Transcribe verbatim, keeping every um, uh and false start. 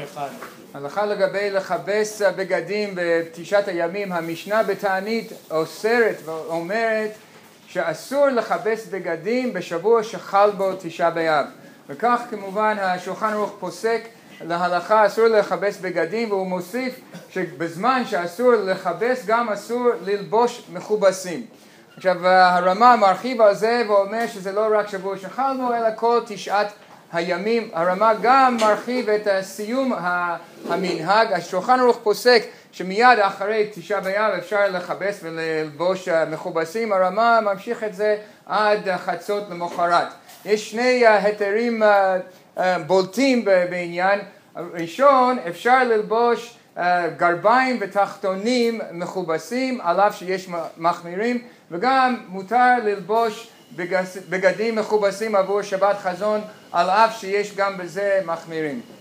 אחד. הלכה לגבי לכבס בגדים בתשעת הימים, המשנה בתענית אוסרת ואומרת שאסור לכבס בגדים בשבוע שחל בו תשעה באב. וכך כמובן השולחן ערוך פוסק להלכה אסור לכבס בגדים, והוא מוסיף שבזמן שאסור לכבס גם אסור ללבוש מכובסים. עכשיו הרמ"א מרחיב על זה ואומר שזה לא רק שבוע שחל בו אלא כל תשעת הימים. הרמ"א גם מרחיב את סיום המנהג. השולחן ערוך פוסק שמיד אחרי תשעה באב אפשר לכבס וללבוש מכובסים. הרמ"א ממשיך את זה עד חצות למחרת. יש שני היתרים בולטים בעניין. ראשון, אפשר ללבוש גרביים ותחתונים מכובסים על אף שיש מחמירים, וגם מותר ללבוש בגדים מכובסים עבור שבת חזון על אף שיש גם בזה מחמירים.